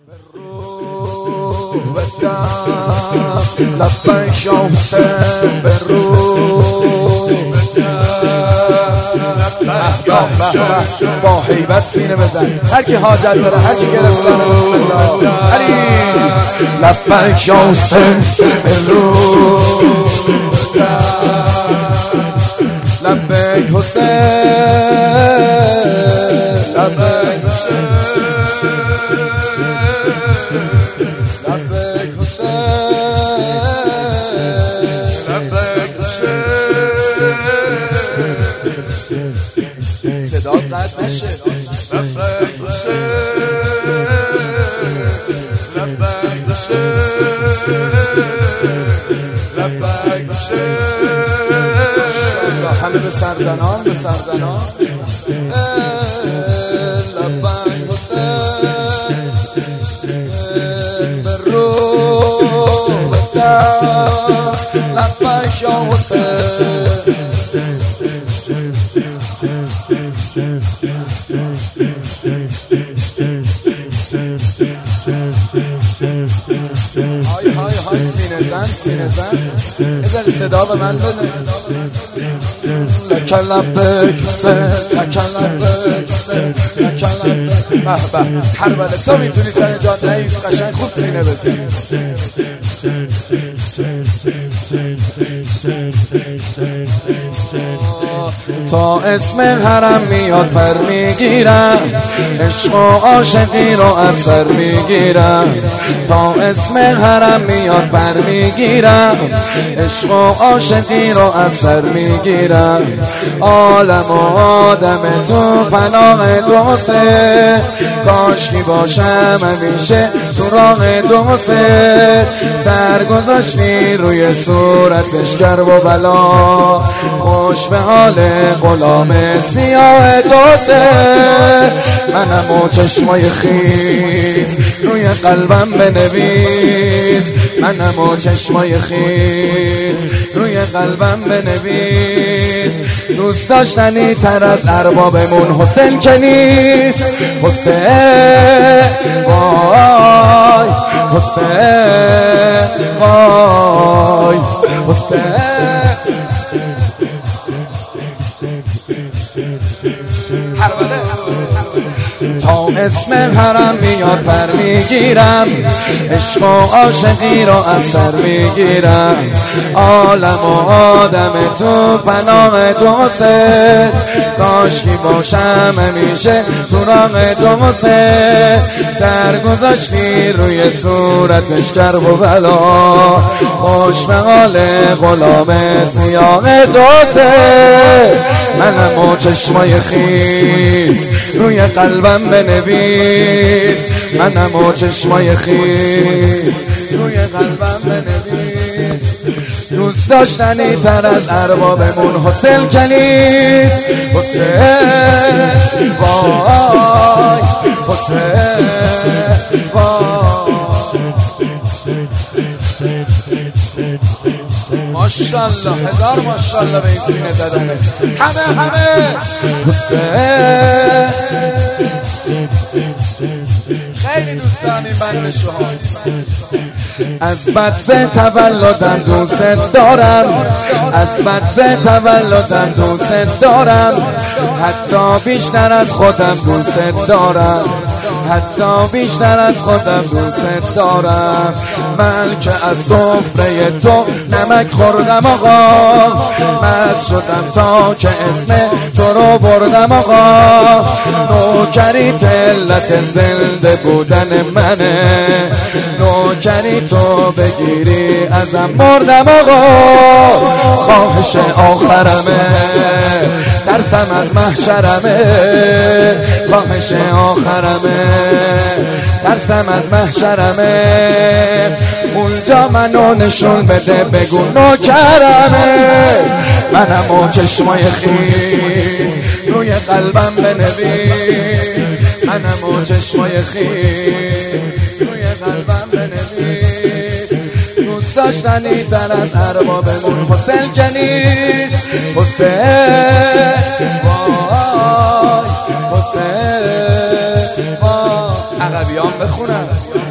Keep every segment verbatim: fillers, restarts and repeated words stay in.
لبیک یا حسین برو با هیبت سینه بزن هر کی حاجت داره هر کی گرفتاره بسم الله علی لبیک یا حسین برو لبیک حسین لبیک لبیک حسین لبیک حسین صدا قطع نشه لبیک حسین لبیک حسین لبیک حسین همه به سرزنان به سرزنان لبیک حسین برو لبیک یا حسین های های های سینه زن سینه زن ازن صدا به من بده لکن لبیک حسین لکن لبیک حسین لکن لبیک به به هر بله تو میتونی سر جان نهیست قشنگ خوب سینه بزن تا اسم حرم میاد پر میگیرم عشق و عاشقی رو از سر میگیرم تا اسم حرم میاد پر میگیرم عشق و عاشقی رو از سر میگیرم عالم و آدم تو پناه تو حسین کاشکی باشم همیشه تو راه تو حسین سر گذاشتی روی صورتش کرب و بلا خوش به حال غلام سیاه دوسته منم و چشمای خیز روی قلبم بنویس منم و چشمای خیز روی قلبم بنویس دوست داشتنی تر از اربابمون حسین که نیست حسین وای حسین وای حسین تا اسم حرم میاد پر میگیرم عشق و عاشقی رو از سر میگیرم عالم و آدم تو پناه تو حسین کاشکی باشم همیشه تو راه تو حسین سر گذاشتی روی صورتش کرب و بلا خوش به حال غلام سیاه دوسته منم و چشمای خیز روی قلبم بنویس منم و چشمای خیز روی قلبم بنویس دوست داشتنی تر از اربابمون حسین که نیست حسین وای حسین وای ماشاءالله هزار ماشاءالله به این سینه زدنه همه همه حسین خیلی دوست دارم این بند شوها از بد تولدم دوست دارم از بد تولدم دوست دارم حتی بیشتر از خودم دوست دارم حتی بیشتر از خودم دوست دارم من که از سفره تو نمک خوردم آقا مست شدم تا که اسم تو رو بردم آقا نوکری علت زنده بودن منه نوکری تو بگیری ازم مردم آقا خواهش آخرمه ترسم از محشرمه خواهش آخرمه ترسم از محشرمه اونجا منو نشون بده بگو نوکرمه منم و چشمای خیز روی قلبم بنویس منم و چشمای خیز روی قلبم بنویس دوست داشتنی تر از اربابمون حسین که نیست حسین وای حسین وای عقبی بیان بخونم.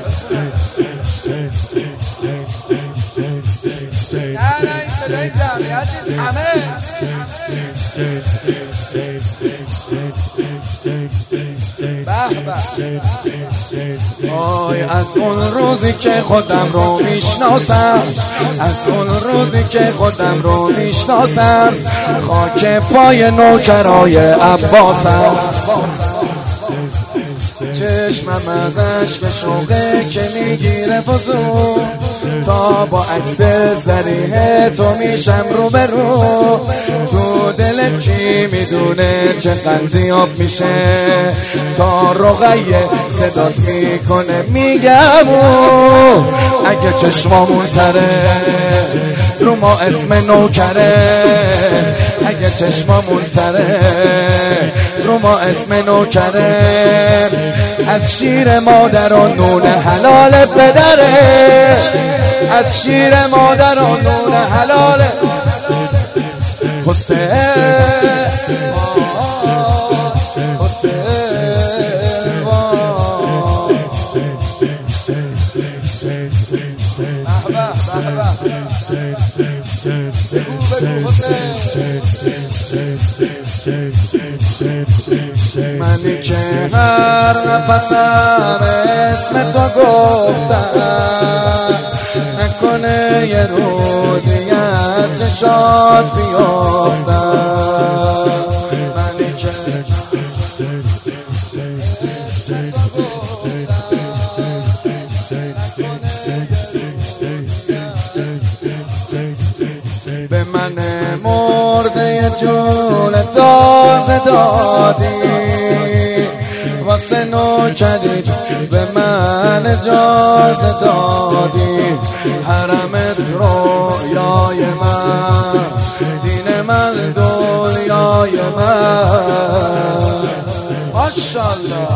نه نه این صدای جمعیت نیست، همه به به. آی از اون روزی که خودم رو میشناسم، از اون روزی که خودم رو میشناسم، خاک پای نوکرای عباسم. چشمم از عشق شوقه که میگیره بزرگ، تا با عکس ذریح تو میشم رو به رو. تو دلت کی میدونه چه قندی آب میشه، تا رقیه صدات میکنه میگم او. اگه چشمامون تره رو ما اسم نوکره، اگه چشمامون تره رو ما اسم نوکره. از شیر مادر و نون حلال پدره، از شیر مادر و نون حلال حسین حسین. منی که هر نفسم اسم تو گفتم، نکنه یه روزی از چشات بیافتم. منی که به من مرده جون تازه دادی، واسه نوکری به من اجازه دادی. حرمت رویای من، دین من دنیای من. ماشاءالله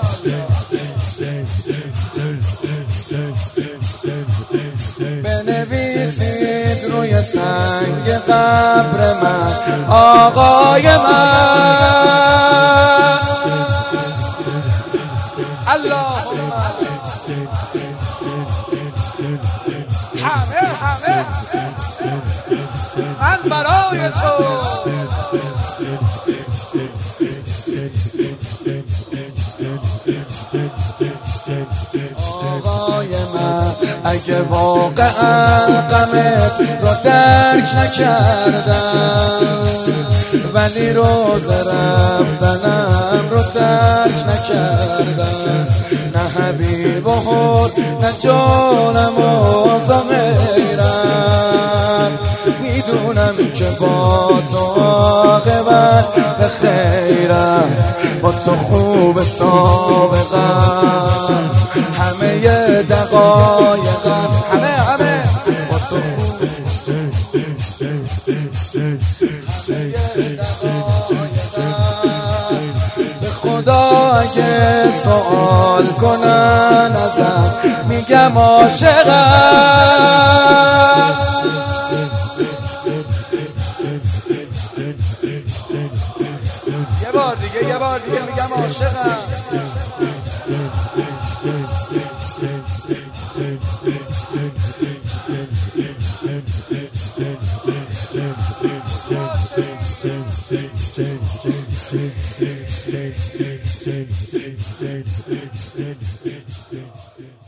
بنویسید روی سنگ قبر من آقای من. اللهم همه همه من برای تو. آقای من اگه واقعا غمت رو درک نکردم، ولی روز رفتنم رو درک نکردم. نه حبیب و خود نه جانم و ضمیرم، میدونم که با تو عاقبت به خیرم. با تو خوب سابقم، همه دقایقم، همه همه با تو خوب به خدا. اگه سوال کنن ازم میگم عاشقم. یه بار دیگه یه بار دیگه میگم عاشقم. Thank you.